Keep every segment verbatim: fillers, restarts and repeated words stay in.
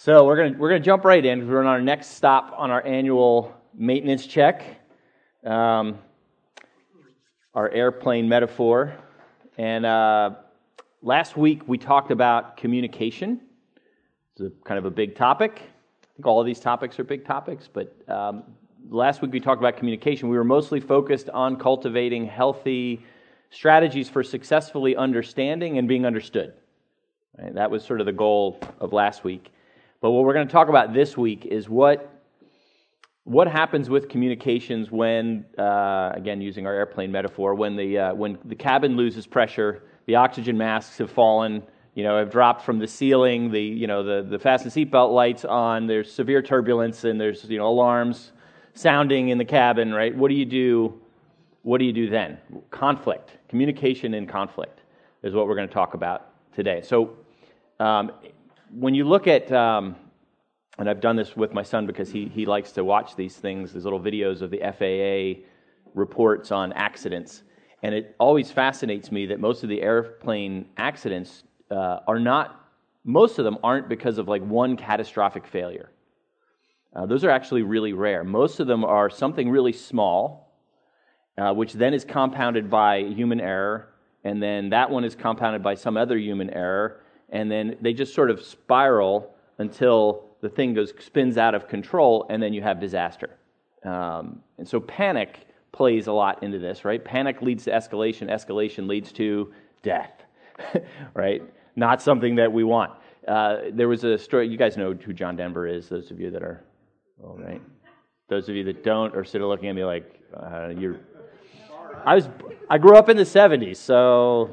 So we're gonna we're gonna jump right in because we're on our next stop on our annual maintenance check, um, our airplane metaphor. And uh, last week we talked about communication. It's a kind of a big topic. I think all of these topics are big topics, but um, last week we talked about communication. We were mostly focused on cultivating healthy strategies for successfully understanding and being understood. Right? That was sort of the goal of last week. But what we're going to talk about this week is what what happens with communications when, uh, again, using our airplane metaphor, when the uh, when the cabin loses pressure, the oxygen masks have fallen, you know, have dropped from the ceiling, the you know the the fasten seatbelt lights on, there's severe turbulence, and there's you know alarms sounding in the cabin. Right? What do you do? What do you do then? Conflict, communication and conflict is what we're going to talk about today. So. Um, When you look at, um, and I've done this with my son because he he likes to watch these things, these little videos of the F A A reports on accidents, and it always fascinates me that most of the airplane accidents uh, are not, most of them aren't because of like one catastrophic failure. Uh, those are actually really rare. Most of them are something really small, uh, which then is compounded by human error, and then that one is compounded by some other human error. And then they just sort of spiral until the thing goes spins out of control, and then you have disaster. Um, and so panic plays a lot into this, right? Panic leads to escalation. Escalation leads to death, right? Not something that we want. Uh, there was a story. You guys know who John Denver is. Those of you that are, all right. Those of you that don't are sitting looking at me like uh, you're. I was. I grew up in the seventies, so.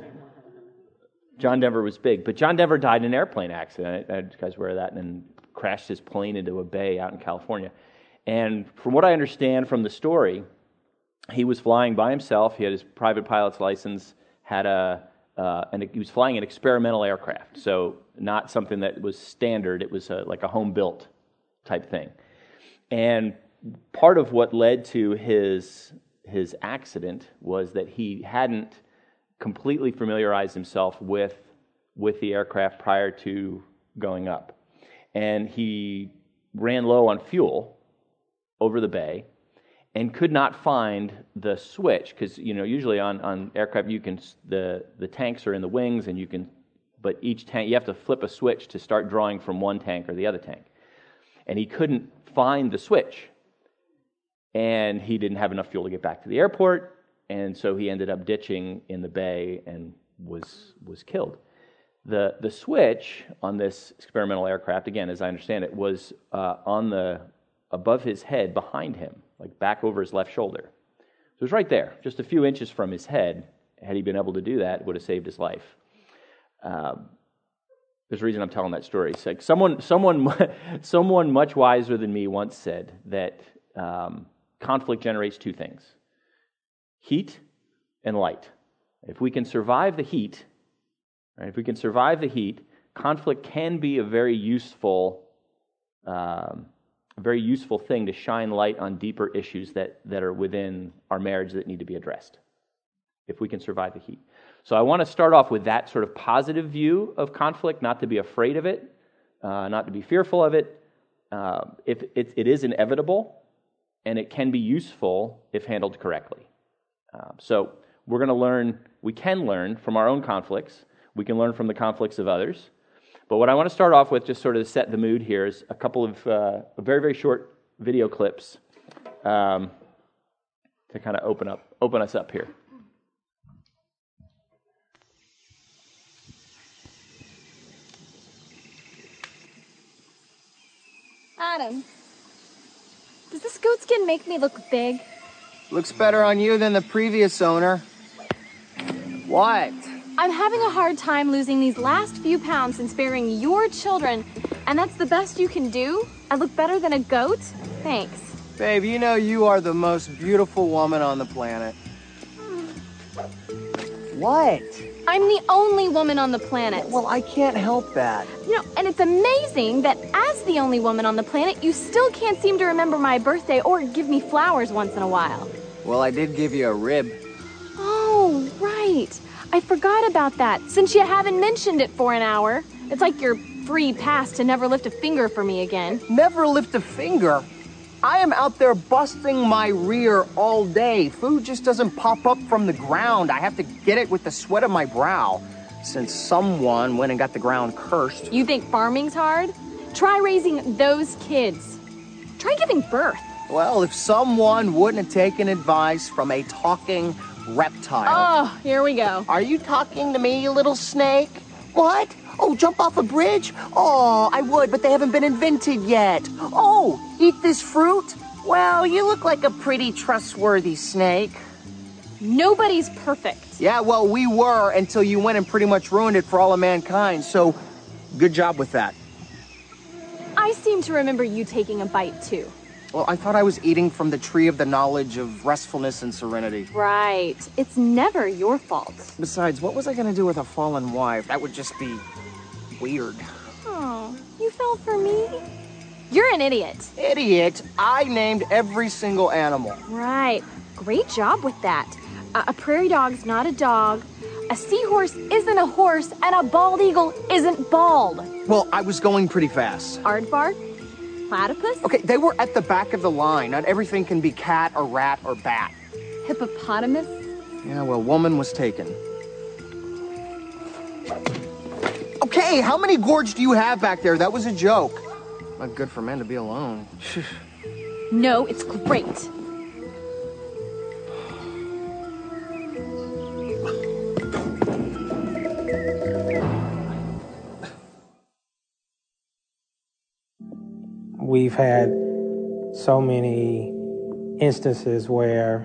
John Denver was big, but John Denver died in an airplane accident. I, I, you guys aware of that? And then crashed his plane into a bay out in California. And from what I understand from the story, he was flying by himself. He had his private pilot's license. Had a uh, and he was flying an experimental aircraft, so not something that was standard. It was a, like a home-built type thing. And part of what led to his his accident was that he hadn't completely familiarized himself with with the aircraft prior to going up. And he ran low on fuel over the bay and could not find the switch, because you know usually on, on aircraft you can the the tanks are in the wings, and you can but each tank you have to flip a switch to start drawing from one tank or the other tank. And he couldn't find the switch. And he didn't have enough fuel to get back to the airport. And so he ended up ditching in the bay and was was killed. The the switch on this experimental aircraft, again, as I understand it, was uh, on the above his head, behind him, like back over his left shoulder. So it was right there, just a few inches from his head. Had he been able to do that, it would have saved his life. Um, there's a reason I'm telling that story. It's like someone someone someone much wiser than me once said that um, conflict generates two things. Heat and light. If we can survive the heat, right, if we can survive the heat, conflict can be a very useful, um, a very useful thing to shine light on deeper issues that, that are within our marriage that need to be addressed. If we can survive the heat. So I want to start off with that sort of positive view of conflict, not to be afraid of it, uh, not to be fearful of it. Uh, if it, it is inevitable, and it can be useful if handled correctly. Uh, so we're going to learn, we can learn from our own conflicts. We can learn from the conflicts of others. But what I want to start off with, just sort of to set the mood here, is a couple of uh, very, very short video clips um, to kind of open up, open us up here. Adam, does this goat skin make me look big? Looks better on you than the previous owner. What? I'm having a hard time losing these last few pounds since bearing your children, and that's the best you can do? I look better than a goat? Thanks. Babe, you know you are the most beautiful woman on the planet. What? I'm the only woman on the planet. Well, I can't help that. You know, and it's amazing that as the only woman on the planet, you still can't seem to remember my birthday or give me flowers once in a while. Well, I did give you a rib. Oh, right. I forgot about that, since you haven't mentioned it for an hour. It's like you're free pass to never lift a finger for me again. Never lift a finger? I am out there busting my rear all day. Food just doesn't pop up from the ground. I have to get it with the sweat of my brow. Since someone went and got the ground cursed. You think farming's hard? Try raising those kids. Try giving birth. Well, if someone wouldn't have taken advice from a talking reptile. Oh, here we go. Are you talking to me, you little snake? What? Oh, jump off a bridge? Oh, I would, but they haven't been invented yet. Oh, eat this fruit? Well, you look like a pretty trustworthy snake. Nobody's perfect. Yeah, well, we were until you went and pretty much ruined it for all of mankind, so good job with that. I seem to remember you taking a bite, too. Well, I thought I was eating from the tree of the knowledge of restfulness and serenity. Right. It's never your fault. Besides, what was I going to do with a fallen wife? That would just be weird. Oh, you fell for me? You're an idiot. Idiot? I named every single animal. Right. Great job with that. Uh, a prairie dog's not a dog. A seahorse isn't a horse, and a bald eagle isn't bald. Well, I was going pretty fast. Aardvark? Platypus? Okay, they were at the back of the line. Not everything can be cat or rat or bat. Hippopotamus? Yeah, well, woman was taken. Okay, how many gourds do you have back there? That was a joke. Not good for men to be alone. No, it's great. We've had so many instances where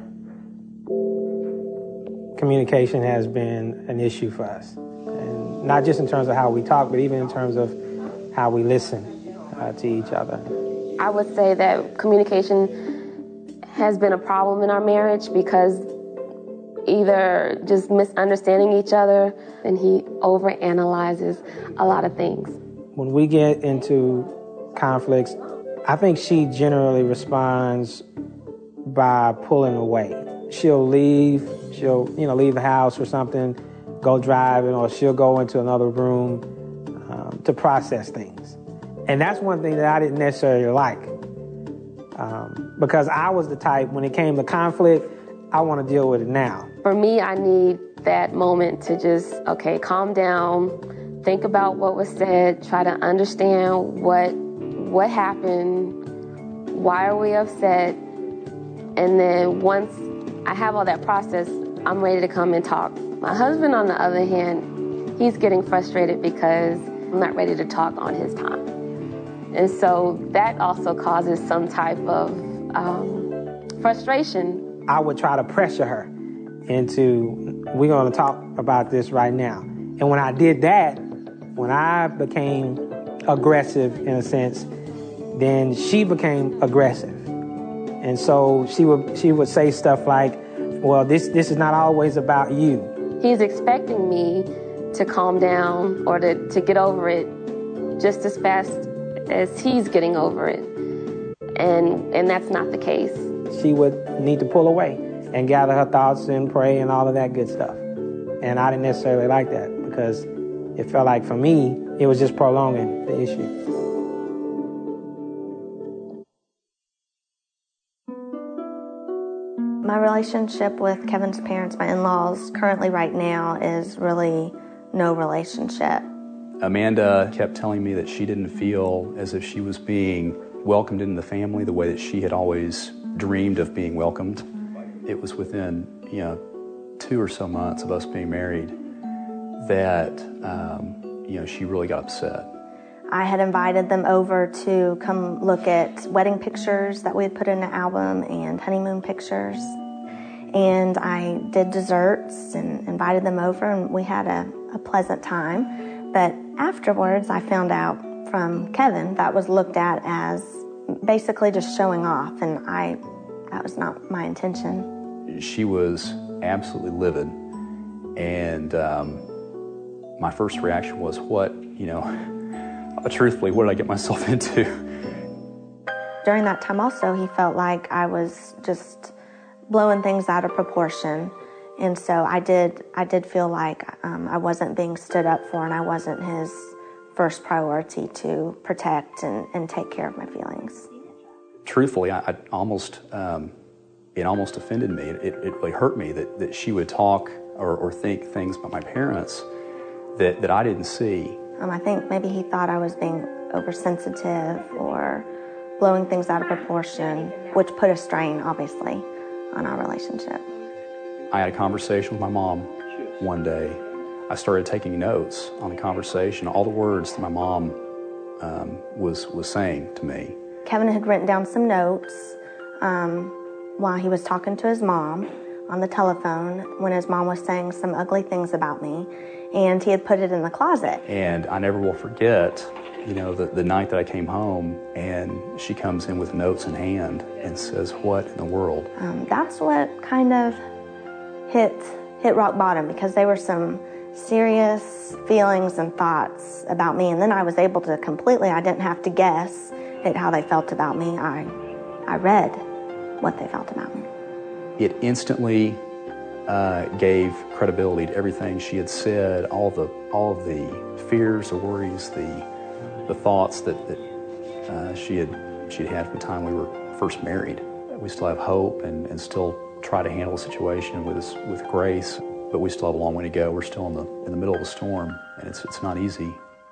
communication has been an issue for us. And not just in terms of how we talk, but even in terms of how we listen uh, to each other. I would say that communication has been a problem in our marriage because either just misunderstanding each other, and he overanalyzes a lot of things. When we get into conflicts, I think she generally responds by pulling away. She'll leave, she'll, you know, leave the house or something, go driving, or she'll go into another room um, to process things. And that's one thing that I didn't necessarily like. Um, because I was the type, when it came to conflict, I want to deal with it now. For me, I need that moment to just, okay, calm down, think about what was said, try to understand what what happened, why are we upset, and then once I have all that process, I'm ready to come and talk. My husband, on the other hand, he's getting frustrated because I'm not ready to talk on his time. And so that also causes some type of um, frustration. I would try to pressure her into, we're going to talk about this right now. And when I did that, when I became aggressive in a sense, then she became aggressive. And so she would she would say stuff like, well, this this is not always about you. He's expecting me to calm down or to, to get over it just as fast as he's getting over it. And and that's not the case. She would need to pull away and gather her thoughts and pray and all of that good stuff. And I didn't necessarily like that because it felt like for me, it was just prolonging the issue. My relationship with Kevin's parents, my in-laws, currently right now is really no relationship. Amanda kept telling me that she didn't feel as if she was being welcomed into the family the way that she had always dreamed of being welcomed. It was within, you know, two or so months of us being married that, um, you know, she really got upset. I had invited them over to come look at wedding pictures that we had put in an album and honeymoon pictures. And I did desserts and invited them over, and we had a, a pleasant time. But afterwards, I found out from Kevin that was looked at as basically just showing off, and I that was not my intention. She was absolutely livid, and um, my first reaction was, what, you know, truthfully, what did I get myself into? During that time also, he felt like I was just blowing things out of proportion. And so I did I did feel like um, I wasn't being stood up for, and I wasn't his first priority to protect and, and take care of my feelings. Truthfully, I, I almost, um, it almost offended me. It, it really hurt me that, that she would talk or, or think things about my parents that, that I didn't see. Um, I think maybe he thought I was being oversensitive or blowing things out of proportion, which put a strain, obviously, on our relationship. I had a conversation with my mom one day. I started taking notes on the conversation, all the words that my mom um, was was saying to me. Kevin had written down some notes um, while he was talking to his mom on the telephone when his mom was saying some ugly things about me, and he had put it in the closet. And I never will forget, you know, the, the night that I came home and she comes in with notes in hand and says, "What in the world?" Um, that's what kind of hit hit rock bottom, because there were some serious feelings and thoughts about me, and then I was able to completely, I didn't have to guess at how they felt about me. I, I read what they felt about me. It instantly uh, gave credibility to everything she had said, all the all of the fears, the worries, the the thoughts that, that uh, she had she had had from the time we were first married. We still have hope and, and still try to handle the situation with with grace, but we still have a long way to go. We're still in the in the middle of a storm, and it's it's not easy.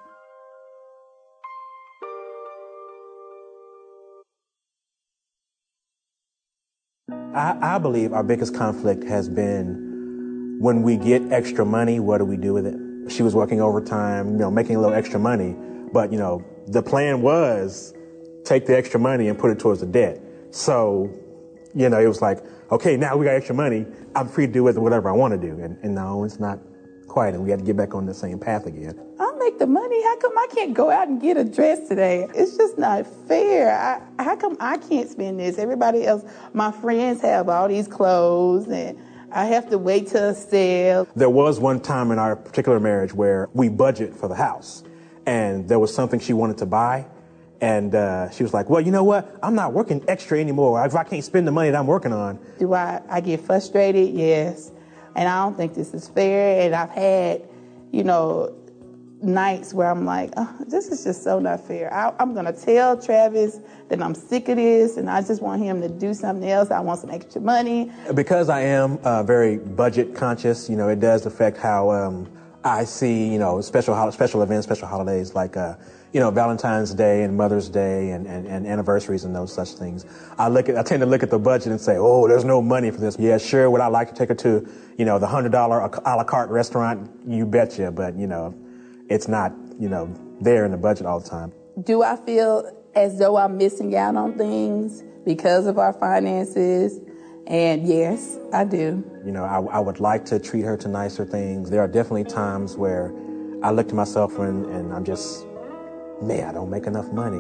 I, I believe our biggest conflict has been when we get extra money, what do we do with it? She was working overtime, you know, making a little extra money, but, you know, the plan was take the extra money and put it towards the debt. So, you know, it was like, okay, now we got extra money. I'm free to do with it whatever I want to do. And, and no, it's not quite. And we had to get back on the same path again. I'll make the money. How come I can't go out and get a dress today? It's just not fair. I, how come I can't spend this? Everybody else, my friends have all these clothes, and I have to wait till a sale. There was one time in our particular marriage where we budget for the house, and there was something she wanted to buy. And uh, she was like, well, you know what? I'm not working extra anymore. If I can't spend the money that I'm working on. Do I, I get frustrated? Yes. And I don't think this is fair. And I've had, you know, nights where I'm like, oh, this is just so not fair. I, I'm going to tell Travis that I'm sick of this and I just want him to do something else. I want some extra money. Because I am uh, very budget conscious, you know, it does affect how um, I see, you know, special ho- special events, special holidays like, uh, you know, Valentine's Day and Mother's Day and, and, and anniversaries and those such things. I look at, I tend to look at the budget and say, oh, there's no money for this. Yeah, sure, would I like to take her to, you know, the one hundred dollars a la carte restaurant? You betcha, but, you know, it's not, you know, there in the budget all the time. Do I feel as though I'm missing out on things because of our finances? And yes, I do. You know, I, I would like to treat her to nicer things. There are definitely times where I look to myself and, and I'm just, man, I don't make enough money.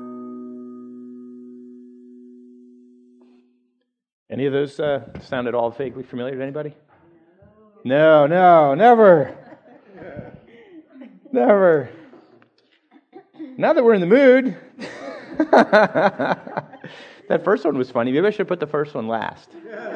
Any of those uh, sound at all vaguely familiar to anybody? No, no, never. Never. Now that we're in the mood. That first one was funny. Maybe I should put the first one last.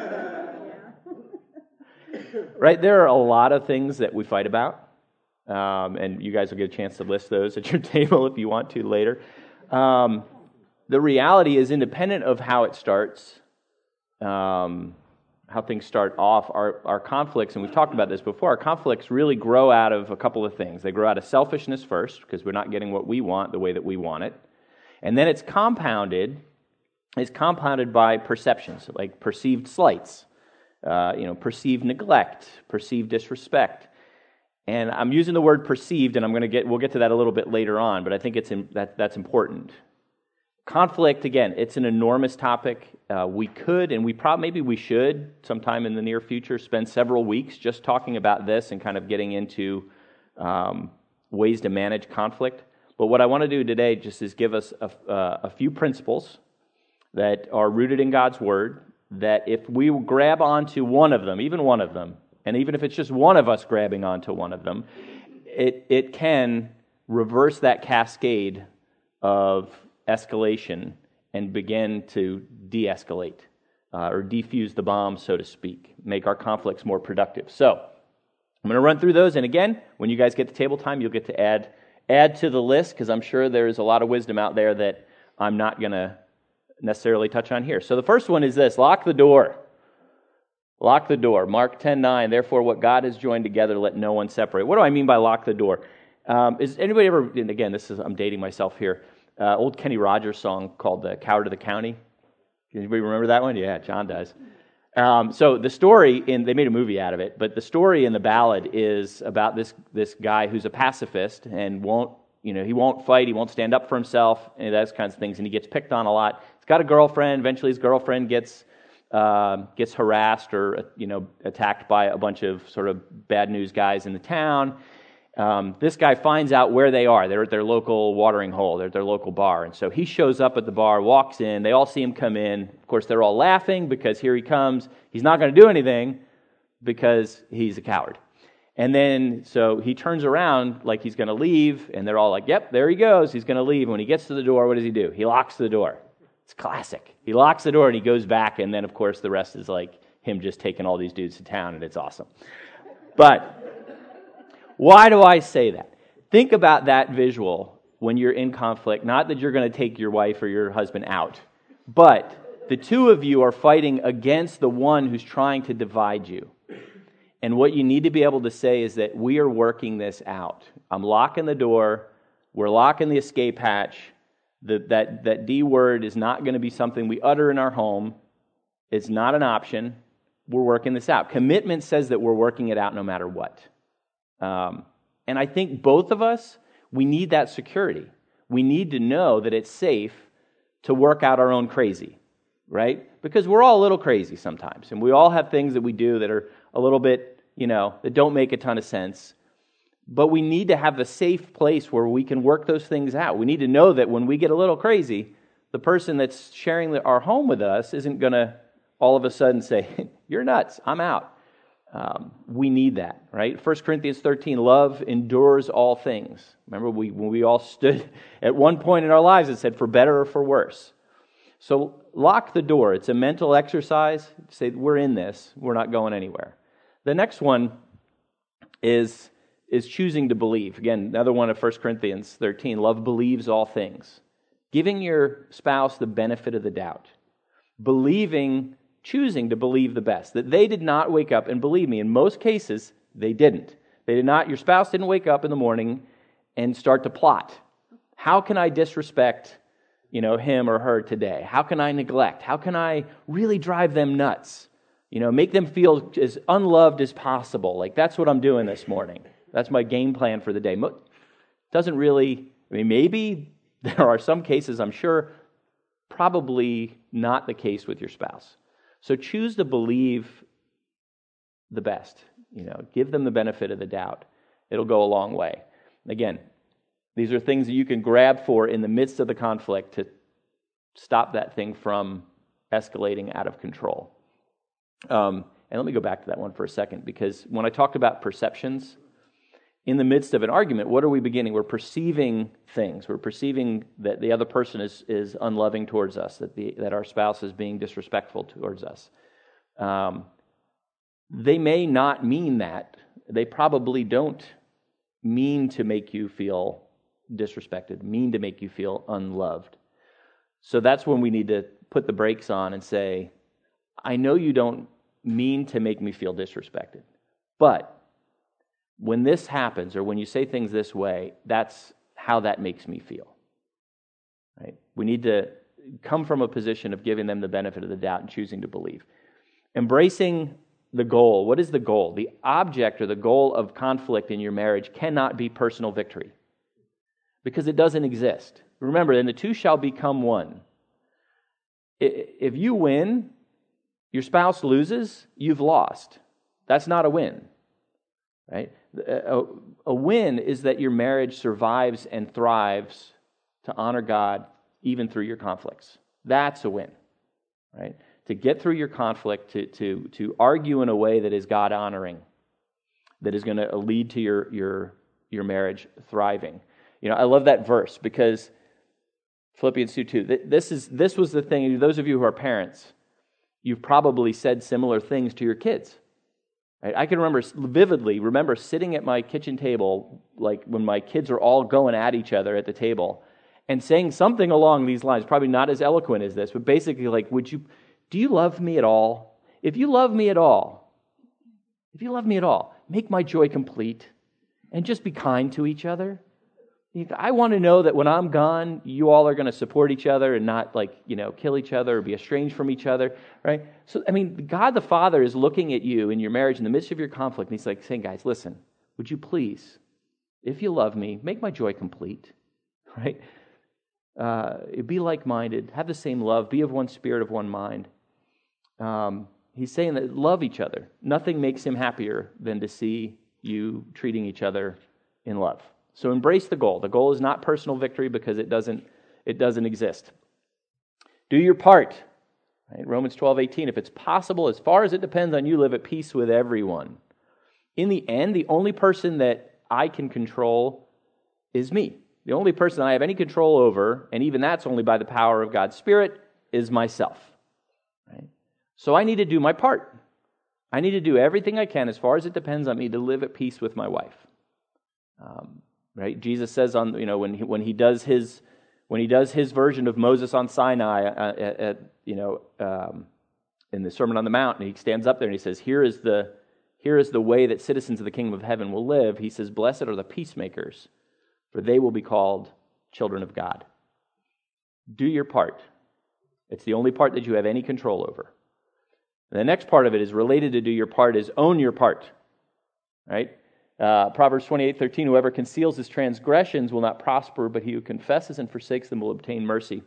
Right? There are a lot of things that we fight about. Um, and you guys will get a chance to list those at your table if you want to later. Um, the reality is, independent of how it starts, um, how things start off, our, our conflicts, and we've talked about this before, our conflicts really grow out of a couple of things. They grow out of selfishness first, because we're not getting what we want the way that we want it. And then it's compounded, it's compounded by perceptions, like perceived slights, uh, you know, perceived neglect, perceived disrespect. And I'm using the word perceived, and I'm going to get, we'll get to that a little bit later on, but I think it's in, that that's important. Conflict, again, it's an enormous topic. Uh, we could, and we probably, maybe we should, sometime in the near future, spend several weeks just talking about this and kind of getting into um, ways to manage conflict. But what I want to do today just is give us a, uh, a few principles that are rooted in God's Word, that if we grab onto one of them, even one of them, and even if it's just one of us grabbing onto one of them, it it can reverse that cascade of escalation and begin to de-escalate uh, or defuse the bomb, so to speak, make our conflicts more productive. So I'm going to run through those, and again, when you guys get to table time, you'll get to add add to the list because I'm sure there's a lot of wisdom out there that I'm not going to necessarily touch on here. So the first one is this: lock the door. Lock the door. Mark ten nine, therefore what God has joined together, let no one separate. What do I mean by lock the door? Um, is anybody ever, and again, this is I'm dating myself here, uh, old Kenny Rogers song called The Coward of the County. Anybody remember that one? Yeah, John does. Um, so the story, in they made a movie out of it, but the story in the ballad is about this this guy who's a pacifist and won't, you know, he won't fight, he won't stand up for himself, and those kinds of things, and he gets picked on a lot. He's got a girlfriend. Eventually, his girlfriend gets uh, gets harassed or you know attacked by a bunch of sort of bad news guys in the town. Um, this guy finds out where they are. They're at their local watering hole. They're at their local bar. And so he shows up at the bar, walks in. They all see him come in. Of course, they're all laughing because here he comes. He's not going to do anything because he's a coward. And then, so he turns around like he's going to leave, and they're all like, yep, there he goes. He's going to leave. And when he gets to the door, what does he do? He locks the door. It's classic. He locks the door, and he goes back, and then, of course, the rest is like him just taking all these dudes to town, and it's awesome. But why do I say that? Think about that visual when you're in conflict. Not that you're going to take your wife or your husband out, but the two of you are fighting against the one who's trying to divide you. And what you need to be able to say is that we are working this out. I'm locking the door. We're locking the escape hatch. The, that, that D word is not going to be something we utter in our home. It's not an option. We're working this out. Commitment says that we're working it out no matter what. Um, and I think both of us, we need that security. We need to know that it's safe to work out our own crazy, right? Because we're all a little crazy sometimes, and we all have things that we do that are a little bit, you know, that don't make a ton of sense. But we need to have a safe place where we can work those things out. We need to know that when we get a little crazy, the person that's sharing the, our home with us isn't going to all of a sudden say, you're nuts, I'm out. Um, we need that, right? First Corinthians thirteen, love endures all things. Remember, we when we all stood at one point in our lives, it said, for better or for worse. So lock the door. It's a mental exercise. Say, we're in this. We're not going anywhere. The next one is, is choosing to believe. Again, another one of First Corinthians thirteen, love believes all things. Giving your spouse the benefit of the doubt. Believing choosing to believe the best, that they did not wake up, and believe me, in most cases, they didn't. They did not, your spouse didn't wake up in the morning and start to plot. How can I disrespect, you know, him or her today? How can I neglect? How can I really drive them nuts? You know, make them feel as unloved as possible. Like, that's what I'm doing this morning. That's my game plan for the day. Doesn't really, I mean, maybe there are some cases, I'm sure, probably not the case with your spouse. So choose to believe the best. You know, give them the benefit of the doubt. It'll go a long way. Again, these are things that you can grab for in the midst of the conflict to stop that thing from escalating out of control. Um, and let me go back to that one for a second, because when I talked about perceptions, in the midst of an argument, what are we beginning? We're perceiving things. We're perceiving that the other person is, is unloving towards us, that the that our spouse is being disrespectful towards us. Um, they may not mean that. They probably don't mean to make you feel disrespected, mean to make you feel unloved. So that's when we need to put the brakes on and say, I know you don't mean to make me feel disrespected, but when this happens, or when you say things this way, that's how that makes me feel. Right? We need to come from a position of giving them the benefit of the doubt and choosing to believe. Embracing the goal. What is the goal? The object or the goal of conflict in your marriage cannot be personal victory, because it doesn't exist. Remember, then the two shall become one. If you win, your spouse loses, you've lost. That's not a win. Right? A, a win is that your marriage survives and thrives to honor God even through your conflicts. That's a win, right? To get through your conflict, to to to argue in a way that is God honoring, that is going to lead to your your your marriage thriving. You know, I love that verse because Philippians two two. This is this was the thing. Those of you who are parents, you've probably said similar things to your kids. Right? I can remember vividly, remember sitting at my kitchen table, like when my kids are all going at each other at the table, and saying something along these lines, probably not as eloquent as this, but basically like, would you, do you love me at all? If you love me at all, if you love me at all, make my joy complete and just be kind to each other. I want to know that when I'm gone, you all are going to support each other and not like, you know, kill each other or be estranged from each other, right? So, I mean, God the Father is looking at you in your marriage in the midst of your conflict, and He's like saying, guys, listen, would you please, if you love me, make my joy complete, right? Uh, be like-minded, have the same love, be of one spirit, of one mind. Um, he's saying that love each other. Nothing makes Him happier than to see you treating each other in love. So embrace the goal. The goal is not personal victory because it doesn't, it doesn't exist. Do your part. Right? Romans twelve eighteen, if it's possible, as far as it depends on you, live at peace with everyone. In the end, the only person that I can control is me. The only person I have any control over, and even that's only by the power of God's Spirit, is myself. Right? So I need to do my part. I need to do everything I can, as far as it depends on me, to live at peace with my wife. Um, right? Jesus says on you know when he, when he does his when he does his version of Moses on Sinai uh, at, at you know um, in the Sermon on the Mount, and he stands up there and he says, "Here is the here is the way that citizens of the kingdom of heaven will live." He says, "Blessed are the peacemakers, for they will be called children of God." Do your part. It's the only part that you have any control over. And the next part of it is related to do your part is own your part. Right? Uh, Proverbs twenty-eight thirteen, whoever conceals his transgressions will not prosper, but he who confesses and forsakes them will obtain mercy.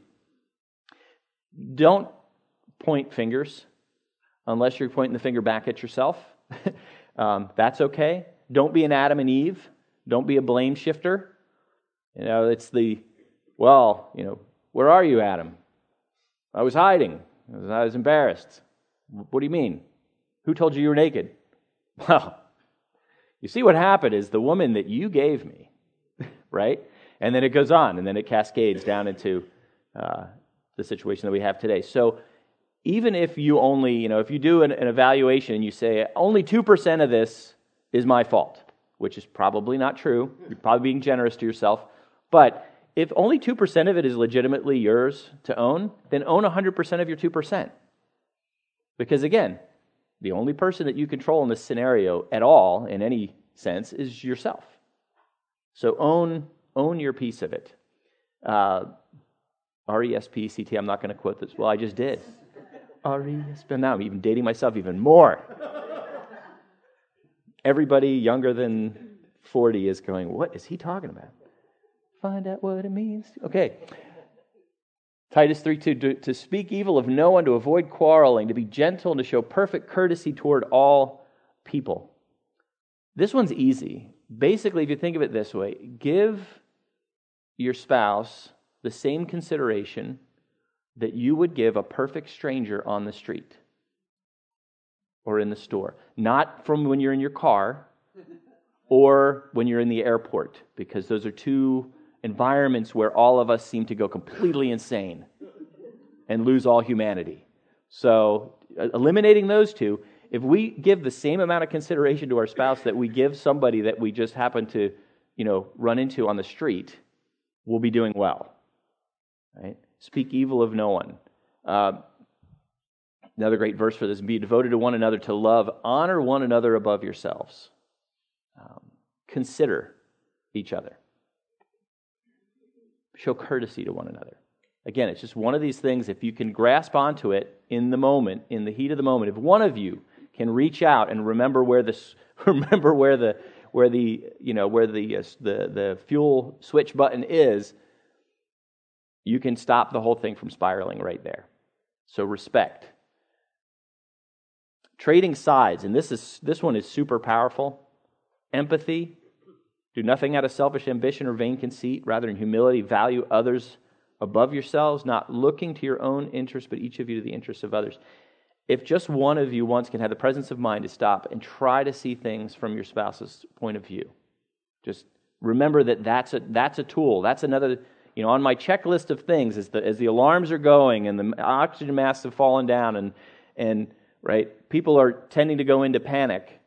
Don't point fingers unless you're pointing the finger back at yourself. um, that's okay. Don't be an Adam and Eve. Don't be a blame shifter. You know, it's the, well, you know, where are you, Adam? I was hiding. I was embarrassed. What do you mean? Who told you you were naked? Well, you see what happened is the woman that you gave me, right? And then it goes on, and then it cascades down into uh, the situation that we have today. So even if you only, you know, if you do an, an evaluation and you say, only two percent of this is my fault, which is probably not true. You're probably being generous to yourself. But if only two percent of it is legitimately yours to own, then own one hundred percent of your two percent. Because again, the only person that you control in this scenario at all, in any sense, is yourself. So own own your piece of it. Uh, R E S P C T, I'm not going to quote this. Well, I just did. R E S P, now I'm even dating myself even more. Everybody younger than forty is going, what is he talking about? Find out what it means. Okay. Titus three two, to, to speak evil of no one, to avoid quarreling, to be gentle, and to show perfect courtesy toward all people. This one's easy. Basically, if you think of it this way, give your spouse the same consideration that you would give a perfect stranger on the street or in the store. Not from when you're in your car or when you're in the airport, because those are two environments where all of us seem to go completely insane and lose all humanity. So, eliminating those two, if we give the same amount of consideration to our spouse that we give somebody that we just happen to, you know, run into on the street, we'll be doing well. Right? Speak evil of no one. Uh, another great verse for this: be devoted to one another, to love, honor one another above yourselves. Um, consider each other. Show courtesy to one another. Again, it's just one of these things, if you can grasp onto it in the moment, in the heat of the moment, if one of you can reach out and remember where this, remember where the, where the, you know, where the, uh, the, the fuel switch button is, you can stop the whole thing from spiraling right there. So respect. Trading sides, and this is, this one is super powerful. Empathy. Do nothing out of selfish ambition or vain conceit. Rather, in humility, value others above yourselves, not looking to your own interests, but each of you to the interests of others. If just one of you once can have the presence of mind to stop and try to see things from your spouse's point of view, just remember that that's a, that's a tool. That's another, you know, on my checklist of things, as the, as the alarms are going and the oxygen masks have fallen down and, and right, people are tending to go into panic,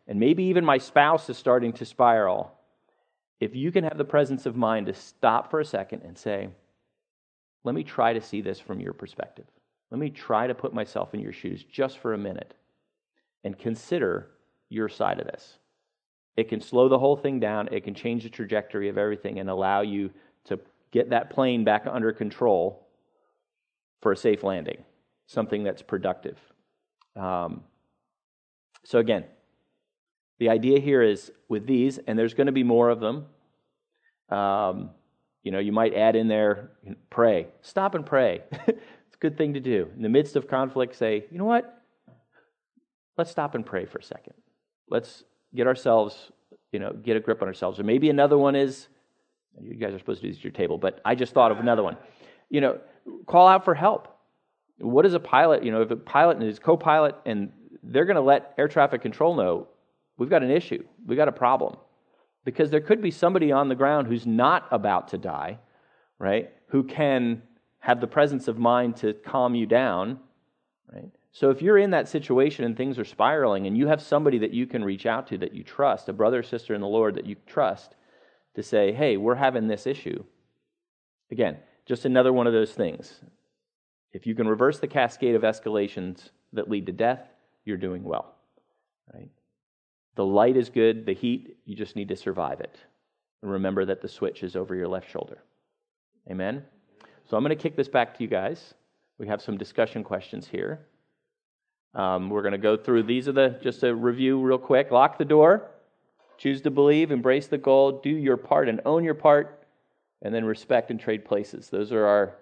and maybe even my spouse is starting to spiral, if you can have the presence of mind to stop for a second and say, let me try to see this from your perspective. Let me try to put myself in your shoes just for a minute and consider your side of this. It can slow the whole thing down. It can change the trajectory of everything and allow you to get that plane back under control for a safe landing, something that's productive. Um, so again, the idea here is with these, and there's going to be more of them, um, you know, you might add in there, pray. Stop and pray. It's a good thing to do. In the midst of conflict, say, you know what? Let's stop and pray for a second. Let's get ourselves, you know, get a grip on ourselves. Or maybe another one is, you guys are supposed to do this at your table, but I just thought of another one. You know, call out for help. What is a pilot? You know, if a pilot and his co-pilot, and they're going to let air traffic control know, we've got an issue. We've got a problem. Because there could be somebody on the ground who's not about to die, right? Who can have the presence of mind to calm you down, right? So if you're in that situation and things are spiraling and you have somebody that you can reach out to that you trust, a brother or sister in the Lord that you trust, to say, hey, we're having this issue. Again, just another one of those things. If you can reverse the cascade of escalations that lead to death, you're doing well, right? The light is good, the heat, you just need to survive it. And remember that the switch is over your left shoulder. Amen? So I'm going to kick this back to you guys. We have some discussion questions here. Um, we're going to go through, these are the, just a review real quick. Lock the door, choose to believe, embrace the goal, do your part and own your part, and then respect and trade places. Those are our,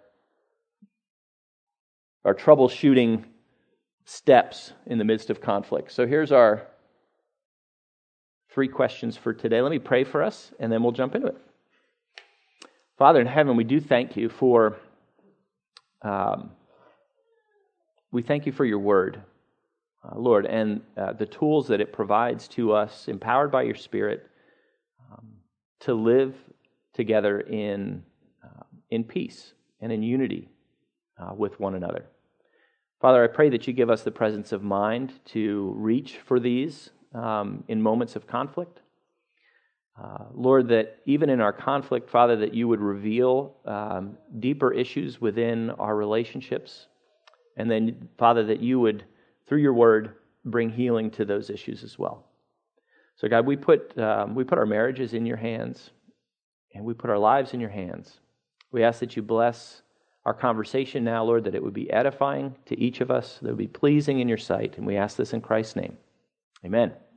our troubleshooting steps in the midst of conflict. So here's our three questions for today. Let me pray for us, and then we'll jump into it. Father in heaven, we do thank you for, um, we thank you for your word, uh, Lord, and uh, the tools that it provides to us, empowered by your Spirit, um, to live together in uh, in peace and in unity uh, with one another. Father, I pray that you give us the presence of mind to reach for these Um, in moments of conflict. Uh, Lord, that even in our conflict, Father, that you would reveal um, deeper issues within our relationships. And then, Father, that you would, through your word, bring healing to those issues as well. So God, we put um, we put our marriages in your hands, and we put our lives in your hands. We ask that you bless our conversation now, Lord, that it would be edifying to each of us, that it would be pleasing in your sight. And we ask this in Christ's name. Amen.